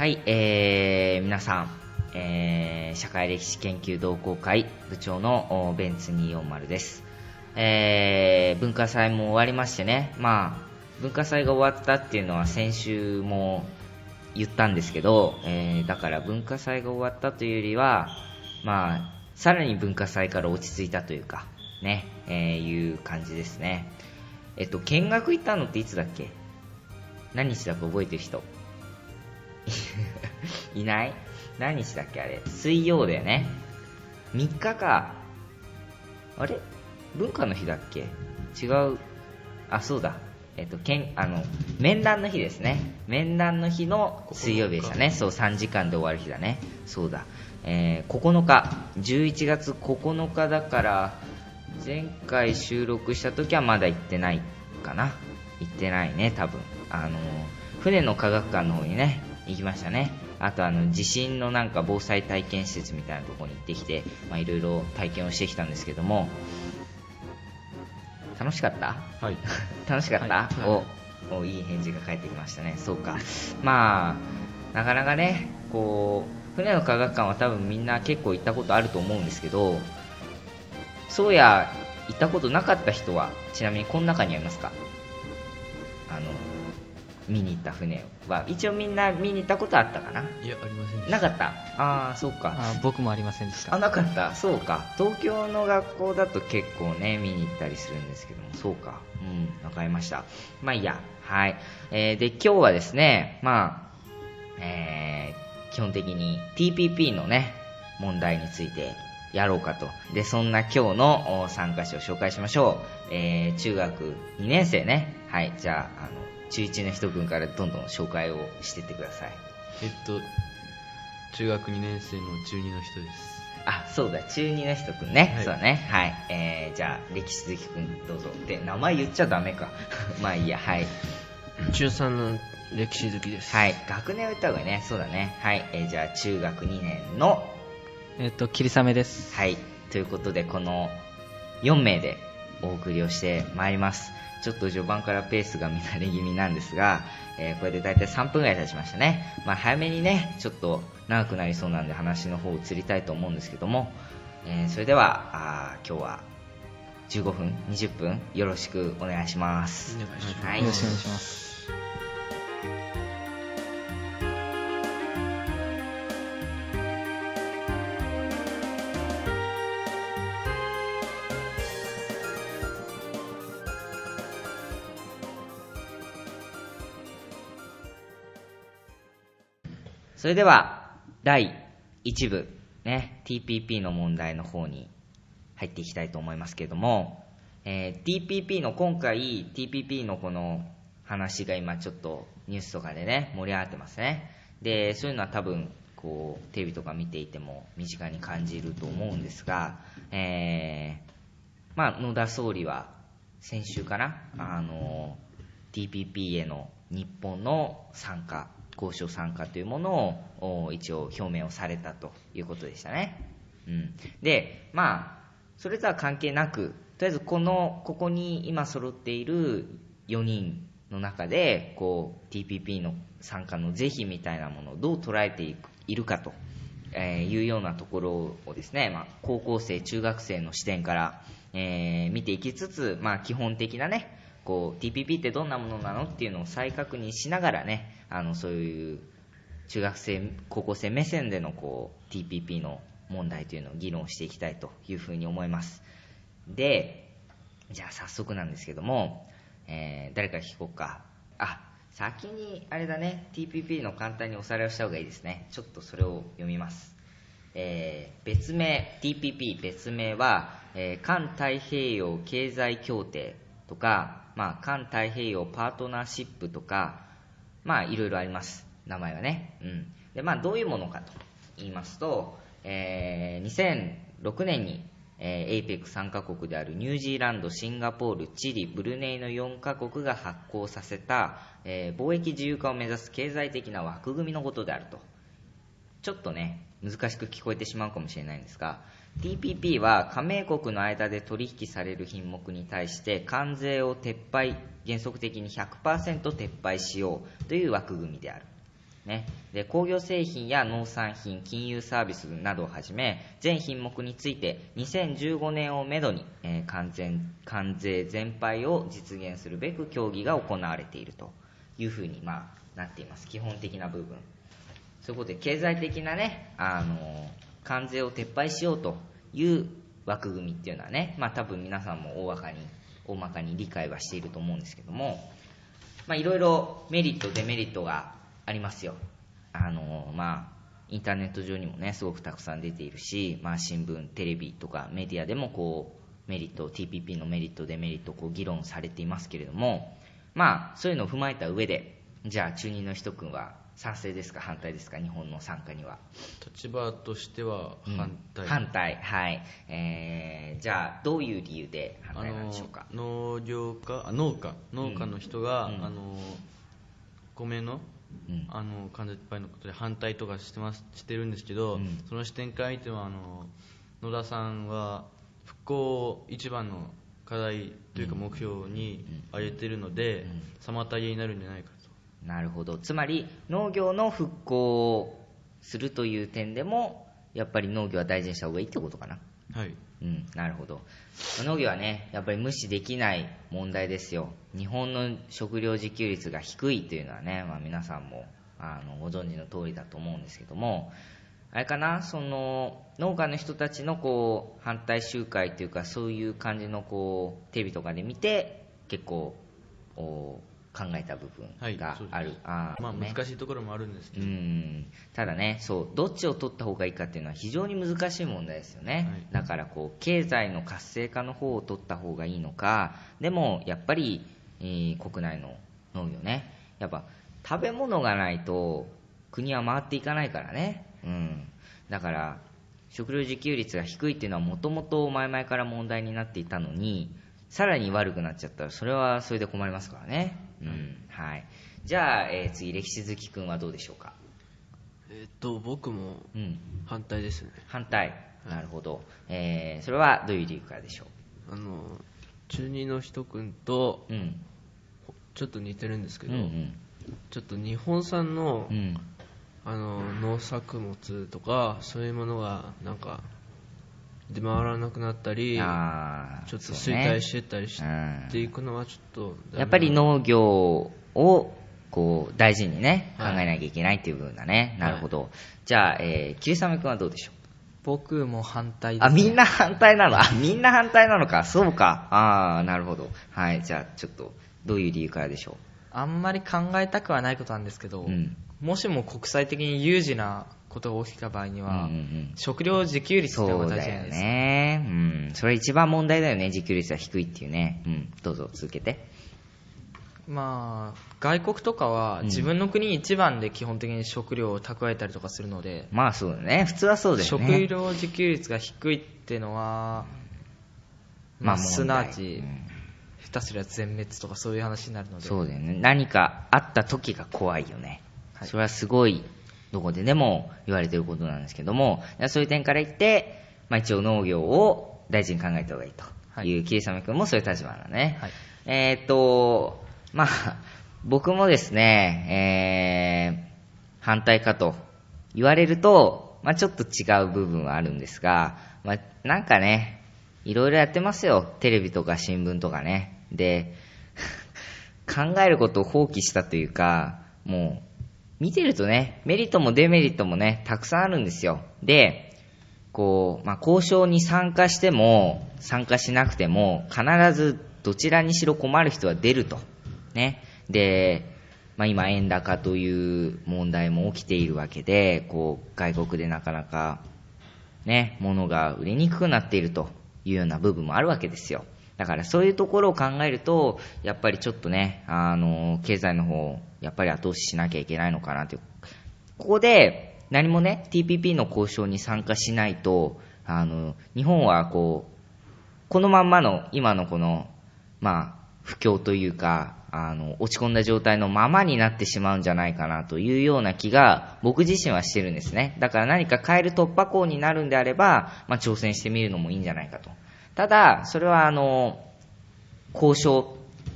はい、皆さん、社会歴史研究同好会部長のベンツ240です。文化祭も終わりましてね、文化祭が終わったっていうのは先週も言ったんですけど、だから文化祭が終わったというよりは、さらに文化祭から落ち着いたというかね、いう感じですね。見学行ったのっていつだっけ？何日だか覚えてる人いない？何日だっけあれ？水曜だよね。3日か。あれ？文化の日だっけ？違う。あ、そうだ。面談の日ですね。面談の日の水曜日でしたね。そう、3時間で終わる日だね。そうだ。9日、11月9日だから、前回収録した時はまだ行ってないかな。行ってないね、多分。船の科学館の方にね、行きましたね。あと地震のなんか防災体験施設みたいなところに行ってきて、いろいろ体験をしてきたんですけども、楽しかった？ はい。 楽しかった？ はい、 いい返事が返ってきましたね。そうか。なかなかね、船の科学館は多分みんな結構行ったことあると思うんですけど、そうや行ったことなかった人はちなみにこの中にはいますか？見に行った船は一応みんな見に行ったことあったかな？ いや、ありませんでした。 なかった。ああ、そうか。 僕もありませんでした。 なかった。そうか。東京の学校だと結構ね見に行ったりするんですけども、そうか。わかりました。いいや。はい。で今日はですね、基本的に TPP のね問題についてやろうかと。でそんな今日の参加者を紹介しましょう。中学2年生ね。はい。じゃあ中1の人君からどんどん紹介をしていってください。 中学2年生の中2の人です。 あ、そうだ、中2の人君ね。 はい、 そうだね。はい。じゃあ歴史好き君どうぞ。で名前言っちゃダメか。いいや。はい。 中3の歴史好きです。 はい。学年を言った方がいいね。そうだね。はい。じゃあ中学2年の霧雨です。 はい。ということでこの4名でお送りをしてまいります。ちょっと序盤からペースが乱れ気味なんですが、これでだいたい3分ぐらい経ちましたね。早めにねちょっと長くなりそうなんで話の方を移りたいと思うんですけども、それでは今日は15分20分よろしくお願いします。 よろしくお願いします。 それでは第1部ね TPP の問題の方に入っていきたいと思いますけれども、TPP の今回 TPP のこの話が今ちょっとニュースとかでね盛り上がってますね。でそういうのは多分テレビとか見ていても身近に感じると思うんですが、野田総理は先週かなTPP への日本の参加交渉参加というものを一応表明をされたということでしたね。でそれとは関係なくとりあえずここに今揃っている4人の中でTPP の参加の是非みたいなものをどう捉えているかというようなところをですね、高校生中学生の視点から、見ていきつつ、基本的なねTPP ってどんなものなのっていうのを再確認しながらねそういう中学生高校生目線でのTPP の問題というのを議論していきたいというふうに思います。でじゃあ早速なんですけども、誰から聞こうか。先にあれだね TPP の簡単におさらいをした方がいいですね。ちょっとそれを読みます。別名 TPP 別名は、環太平洋経済協定とか環太平洋パートナーシップとかいろいろあります名前はね。でどういうものかと言いますと、2006年に、APEC 参加国であるニュージーランドシンガポールチリブルネイの4カ国が発行させた、貿易自由化を目指す経済的な枠組みのことであると。ちょっとね難しく聞こえてしまうかもしれないんですが、 TPP は加盟国の間で取引される品目に対して関税を撤廃原則的に 100% 撤廃しようという枠組みである。 ね、で工業製品や農産品、金融サービスなどをはじめ全品目について2015年をめどに、関税全廃を実現するべく協議が行われているというふうに、なっています。基本的な部分、そういうことで経済的なね、関税を撤廃しようという枠組みっていうのはね、多分皆さんも大まかに理解はしていると思うんですけども、いろいろメリットデメリットがありますよ。インターネット上にもねすごくたくさん出ているし、新聞テレビとかメディアでもこうメリット TPP のメリットデメリット議論されていますけれども、そういうのを踏まえた上で、じゃあ中2の人くんは賛成ですか反対ですか、日本の参加には。 立場としては反対、 反対、はい。じゃあどういう理由で反対なんでしょうか。 農家の人が、米の関税撤廃のことで反対とかしてるんですけど、その視点から見ても野田さんは復興を一番の課題というか目標に挙げているので、妨げになるんじゃないかと。 なるほど。つまり農業の復興をするという点でもやっぱり農業は大事にした方がいいってことかな。 はい、 なるほど。農業はねやっぱり無視できない問題ですよ。日本の食料自給率が低いというのはね、皆さんもご存知の通りだと思うんですけども、あれかな、その農家の人たちの反対集会というか、そういう感じのテレビとかで見て結構考えた部分がある、 難しいところもあるんですけど、 ただね、どっちを取った方がいいかっていうのは非常に難しい問題ですよね、だから経済の活性化の方を取った方がいいのか、でもやっぱり、国内の農業ね、やっぱ食べ物がないと国は回っていかないからね、だから食料自給率が低いっていうのはもともと前々から問題になっていたのに、さらに悪くなっちゃったらそれはそれで困りますからね。はい。じゃあ、次歴史好きくんはどうでしょうか。 僕も反対ですね。 反対。なるほど。それはどういう理由からでしょう。 中2の人くんとちょっと似てるんですけど、ちょっと日本産の、農作物とかそういうものがなんか出回らなくなったり、ちょっと衰退してたりしていくのはちょっとやっぱり農業を大事にね考えなきゃいけないっていう部分だね。なるほど。じゃあ、桐雨くんはどうでしょう。 僕も反対です、ね。 みんな反対なの。みんな反対なのか。そうか。なるほど。はい。じゃあちょっとどういう理由からでしょう。 あんまり考えたくはないことなんですけど、もしも国際的に有事なことが起きた場合には、食料自給率ってのが大事なんです。 そうだよね。それ一番問題だよね。自給率が低いっていうね。どうぞ続けて。 外国とかは自分の国一番で基本的に食料を蓄えたりとかするので、 そうだね。普通はそうだよね。 食料自給率が低いっていうのは、すなわち、下手すりゃ全滅とかそういう話になるので。 そうだよね。何かあった時が怖いよね。それはすごいどこででも言われていることなんですけども、そういう点から言って、一応農業を大事に考えた方がいいという、桐雨くんもそういう立場だね。僕もですね、反対かと言われると、ちょっと違う部分はあるんですが、なんかね、いろいろやってますよ。テレビとか新聞とかね。で、考えることを放棄したというか、もう、見てるとね、メリットもデメリットもね、たくさんあるんですよ。で、交渉に参加しても、参加しなくても、必ずどちらにしろ困る人は出ると。ね。で、今円高という問題も起きているわけで、外国でなかなか、ね、物が売れにくくなっているというような部分もあるわけですよ。だからそういうところを考えると、やっぱりちょっとね、経済の方、やっぱり後押ししなきゃいけないのかなという。ここで、何もね、TPP の交渉に参加しないと、日本はこのまんまの、今のこの、不況というか、落ち込んだ状態のままになってしまうんじゃないかなというような気が、僕自身はしてるんですね。だから何か変える突破口になるんであれば、挑戦してみるのもいいんじゃないかと。ただ、それは交渉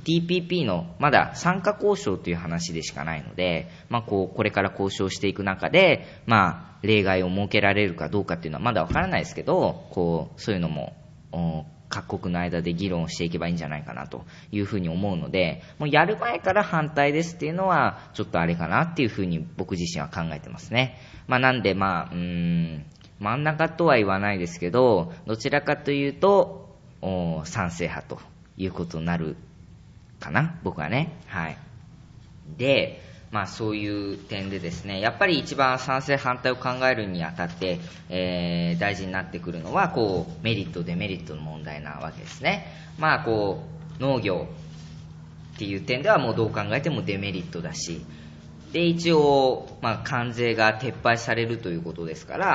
TPP のまだ参加交渉という話でしかないので、これから交渉していく中で、例外を設けられるかどうかっていうのはまだわからないですけど、そういうのも各国の間で議論をしていけばいいんじゃないかなというふうに思うので、もうやる前から反対ですっていうのはちょっとあれかなっていうふうに僕自身は考えてますね。なんで真ん中とは言わないですけど、どちらかというと賛成派ということになるかな、僕はね。はい。で、そういう点でですね、やっぱり一番賛成反対を考えるにあたって、大事になってくるのはメリットデメリットの問題なわけですね。農業っていう点ではもうどう考えてもデメリットだし、で一応関税が撤廃されるということですから、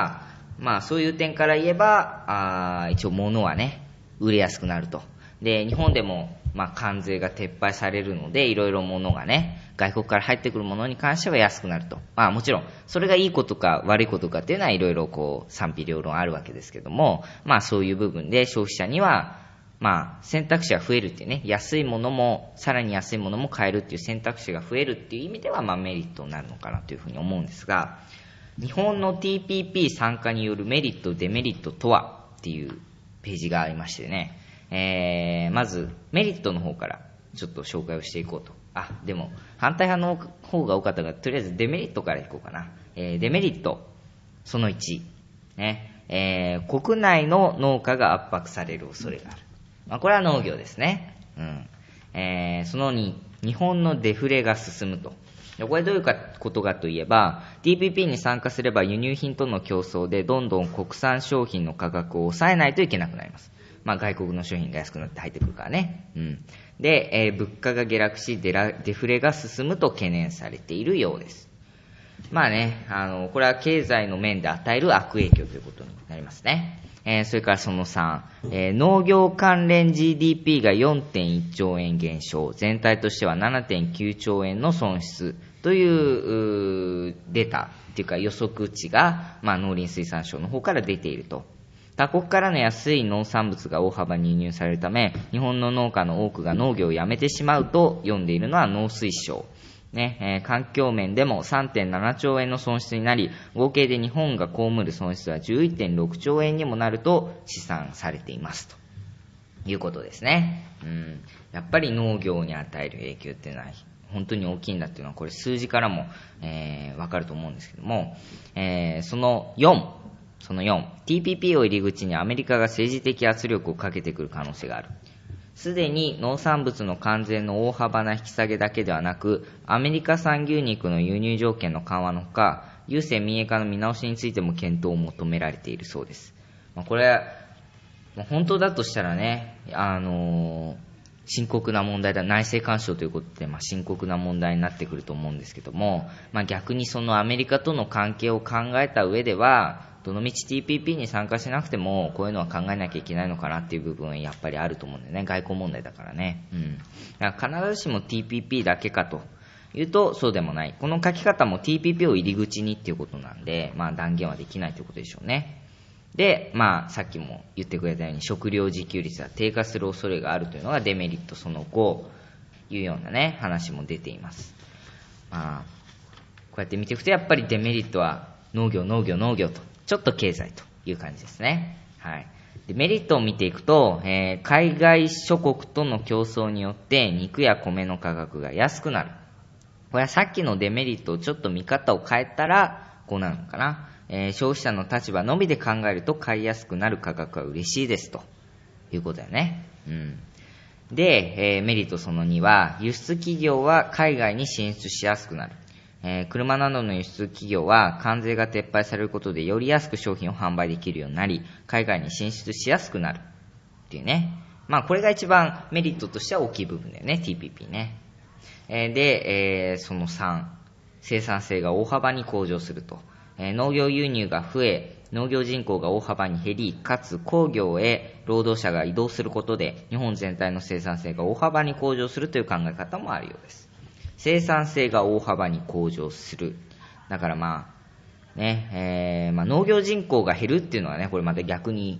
そういう点から言えば一応物はね売れやすくなると。で日本でも関税が撤廃されるので、いろいろ物がね、外国から入ってくるものに関しては安くなると。もちろん、それがいいことか悪いことかっていうのは、いろいろ賛否両論あるわけですけども、そういう部分で消費者には、選択肢が増えるっていうね、安いものも、さらに安いものも買えるっていう選択肢が増えるっていう意味では、メリットになるのかなというふうに思うんですが、日本の TPP 参加によるメリット、デメリットとはっていうページがありましてね、まずメリットの方からちょっと紹介をしていこうと。でも反対派の方が多かったが、とりあえずデメリットからいこうかな。デメリットその1、ね、国内の農家が圧迫される恐れがある。これは農業ですね。その2、日本のデフレが進むと。これどういうことかといえば、 TPP に参加すれば輸入品との競争でどんどん国産商品の価格を抑えないといけなくなります。外国の商品が安くなって入ってくるからね。で、物価が下落しデフレが進むと懸念されているようです。これは経済の面で与える悪影響ということになりますね。それからその3、農業関連 GDP が 4.1 兆円減少、全体としては 7.9 兆円の損失というデータっていうか予測値が、農林水産省の方から出ていると。他国からの安い農産物が大幅に輸入されるため、日本の農家の多くが農業をやめてしまうと読んでいるのは農水省。環境面でも 3.7 兆円の損失になり、合計で日本が被る損失は 11.6 兆円にもなると試算されていますということですね。やっぱり農業に与える影響っていうのは本当に大きいんだっていうのは、これ数字からも、わかると思うんですけども、その4、TPP を入り口にアメリカが政治的圧力をかけてくる可能性がある。すでに農産物の関税の大幅な引き下げだけではなく、アメリカ産牛肉の輸入条件の緩和のほか、郵政民営化の見直しについても検討を求められているそうです。これは本当だとしたらね、深刻な問題だ。内政干渉ということで、深刻な問題になってくると思うんですけども、逆にそのアメリカとの関係を考えた上では、どのみち TPP に参加しなくてもこういうのは考えなきゃいけないのかなっていう部分はやっぱりあると思うんだよね。外交問題だからね。だから必ずしも TPP だけかというとそうでもない。この書き方も TPP を入り口にっていうことなんで、断言はできないということでしょうね。で、さっきも言ってくれたように食料自給率が低下する恐れがあるというのがデメリットその5というようなね話も出ています。こうやって見ていくとやっぱりデメリットは農業とちょっと経済という感じですね。でメリットを見ていくと、海外諸国との競争によって肉や米の価格が安くなる。これはさっきのデメリットをちょっと見方を変えたらこうなるのかな。消費者の立場のみで考えると買いやすくなる価格は嬉しいですということだよね。で、メリットその2は輸出企業は海外に進出しやすくなる。車などの輸出企業は関税が撤廃されることでより安く商品を販売できるようになり、海外に進出しやすくなるっていうね。これが一番メリットとしては大きい部分だよね、 TPP ね。で、その3、生産性が大幅に向上すると。農業輸入が増え、農業人口が大幅に減り、かつ工業へ労働者が移動することで日本全体の生産性が大幅に向上するという考え方もあるようです。生産性が大幅に向上する。だから農業人口が減るっていうのはね、これまた逆に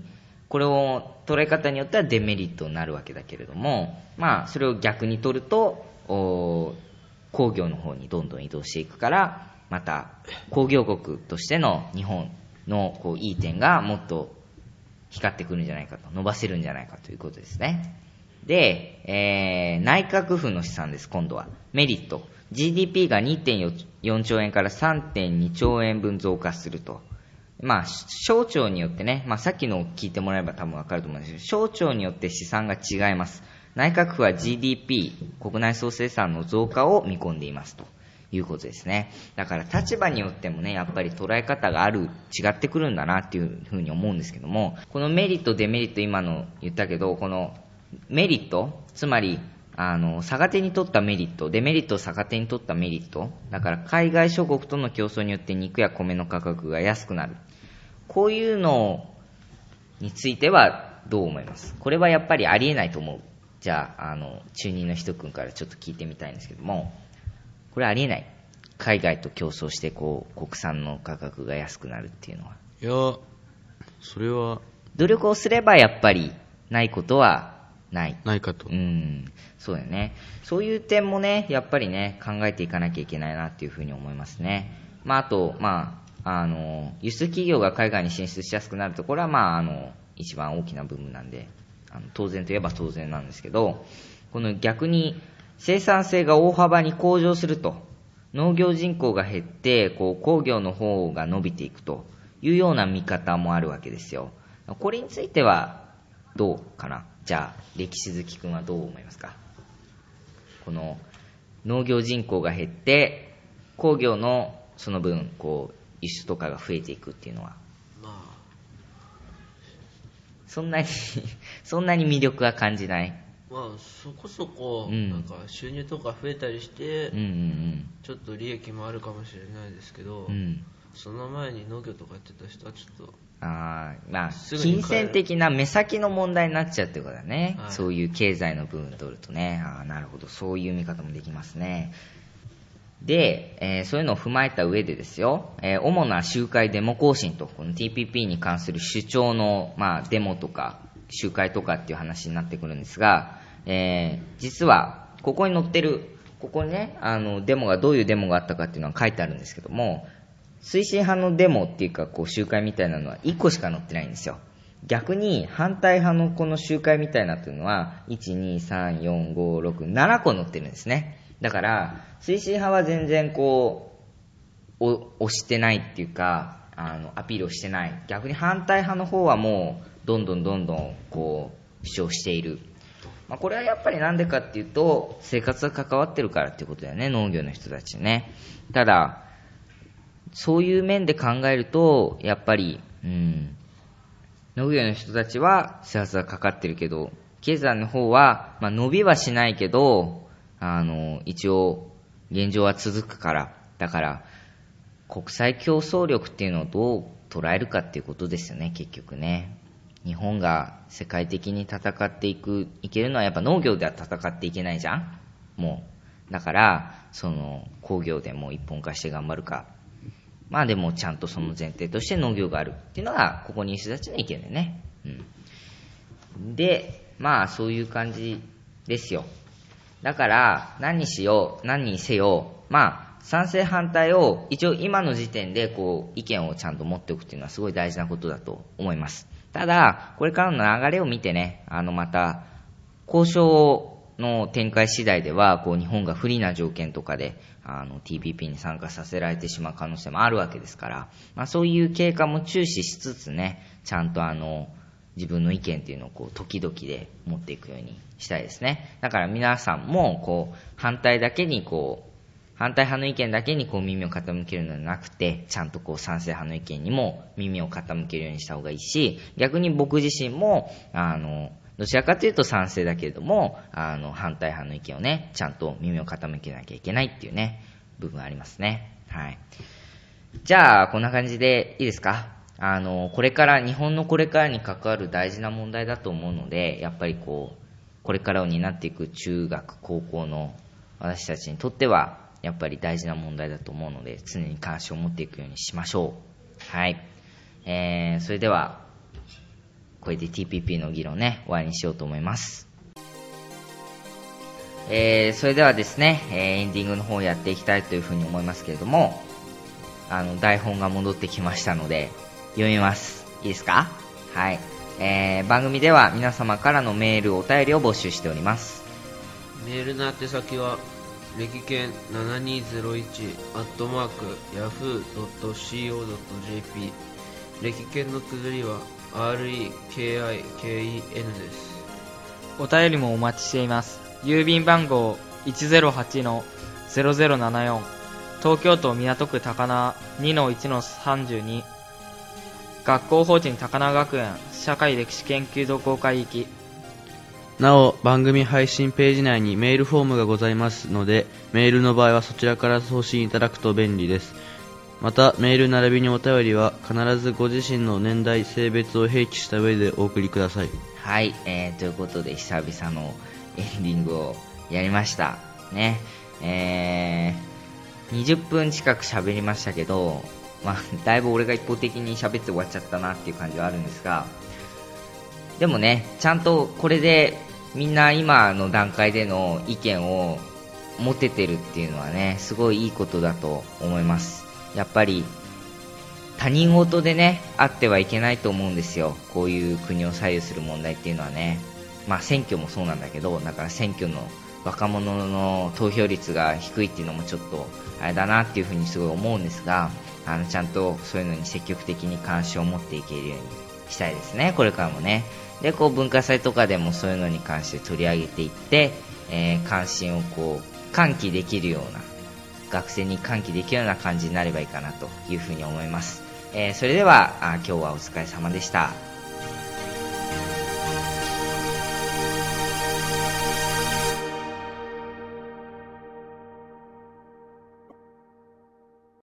これを捉え方によってはデメリットになるわけだけれども、それを逆に取ると工業の方にどんどん移動していくから、また工業国としての日本のいい点がもっと光ってくるんじゃないかと、伸ばせるんじゃないかということですね。で、内閣府の試算です。今度はメリット、 GDP が 2.4 兆円から 3.2 兆円分増加すると。省庁によってね、さっきのを聞いてもらえば多分わかると思うんですけど、省庁によって試算が違います。内閣府は GDP 国内総生産の増加を見込んでいますということですね。だから立場によってもね、やっぱり捉え方が違ってくるんだなっていうふうに思うんですけども、このメリットデメリット、今の言ったけど、このメリット、つまり逆手に取ったメリット、デメリットを逆手に取ったメリットだから、海外諸国との競争によって肉や米の価格が安くなる、こういうのについてはどう思います？これはやっぱりありえないと思う。じゃあ、中二の人くんからちょっと聞いてみたいんですけども、これありえない？海外と競争して国産の価格が安くなるっていうのは。 いや、それは努力をすればやっぱりないことはないかと。 そうだよね。そういう点もね、やっぱりね、考えていかなきゃいけないなっていうふうに思いますね。あと、輸出企業が海外に進出しやすくなると、これは一番大きな部分なんで、当然といえば当然なんですけど、この逆に生産性が大幅に向上すると、農業人口が減って工業の方が伸びていくというような見方もあるわけですよ。これについてはどうかな。じゃあ歴史好きくんはどう思いますか？この農業人口が減って工業のその分輸出とかが増えていくっていうのは、そんなに魅力は感じない？ そこそこなんか収入とか増えたりして、ちょっと利益もあるかもしれないですけど、その前に農業とかやってた人はちょっと金銭的な目先の問題になっちゃうってことだね、はい、そういう経済の部分取るとね。なるほど、そういう見方もできますね。で、そういうのを踏まえた上でですよ、主な集会デモ行進と、この TPP に関する主張の、デモとか集会とかっていう話になってくるんですが、実はここに載ってる、ここにね、デモがどういうデモがあったかっていうのは書いてあるんですけども、推進派のデモっていうか集会みたいなのは1個しか載ってないんですよ。逆に反対派のこの集会みたいなっていうのは 1,2,3,4,5,6,7 個載ってるんですね。だから推進派は全然押してないっていうかアピールをしてない。逆に反対派の方はもうどんどん主張している。これはやっぱりなんでかっていうと、生活が関わってるからっていうことだよね、農業の人たちね。ただそういう面で考えると、やっぱり、農業の人たちは生活がかかってるけど、経済の方は、伸びはしないけど、一応、現状は続くから、だから、国際競争力っていうのをどう捉えるかっていうことですよね、結局ね。日本が世界的に戦っていけるのはやっぱ農業では戦っていけないじゃん、もう。だから、工業でも一本化して頑張るか。でもちゃんとその前提として農業があるっていうのがここにいる人たちの意見だよね。で、そういう感じですよ。だから何にせよ、賛成反対を一応今の時点で意見をちゃんと持っておくっていうのはすごい大事なことだと思います。ただこれからの流れを見てね、また交渉の展開次第では日本が不利な条件とかでTPP に参加させられてしまう可能性もあるわけですから、そういう経過も注視しつつね、ちゃんと自分の意見っていうのを時々で持っていくようにしたいですね。だから皆さんも反対派の意見だけに耳を傾けるのではなくて、ちゃんと賛成派の意見にも耳を傾けるようにした方がいいし、逆に僕自身もどちらかというと賛成だけれども反対派の意見をね、ちゃんと耳を傾けなきゃいけないっていうね部分ありますね。はい。じゃあこんな感じでいいですか？日本のこれからに関わる大事な問題だと思うので、やっぱりこれからを担っていく中学高校の私たちにとってはやっぱり大事な問題だと思うので、常に関心を持っていくようにしましょう。はい。それではこれで TPP の議論ね、終わりにしようと思います。それではですね、エンディングの方をやっていきたいというふうに思いますけれども、台本が戻ってきましたので読みます。いいですか？はい。番組では皆様からのメールお便りを募集しております。 メールの宛先は歴研7201@yahoo.co.jp、 歴研の綴りは REKIKEN です。 お便りもお待ちしています。郵便番号 108-0074、 東京都港区高輪 2-1-32、 学校法人高輪学園社会歴史研究同好会行き。 なお、番組配信ページ内にメールフォームがございますので、メールの場合はそちらから送信いただくと便利です。また、メール並びにお便りは必ずご自身の年代、性別を併記した上でお送りください。 はい、ということで久々のエンディングをやりましたね。20分近く喋りましたけど、だいぶ俺が一方的に喋って終わっちゃったなっていう感じはあるんですが、でもね、ちゃんとこれでみんな今の段階での意見を持ててるっていうのはね、すごいいいことだと思います。やっぱり他人事でね、あってはいけないと思うんですよ。こういう国を左右する問題っていうのはね。選挙もそうなんだけど、だから選挙の若者の投票率が低いっていうのもちょっとあれだなっていうふうにすごい思うんですが、ちゃんとそういうのに積極的に関心を持っていけるようにしたいですね、これからもね。で、文化祭とかでもそういうのに関して取り上げていって、関心を喚起できるような、学生に喚起できるような感じになればいいかなというふうに思います。それでは今日はお疲れ様でした。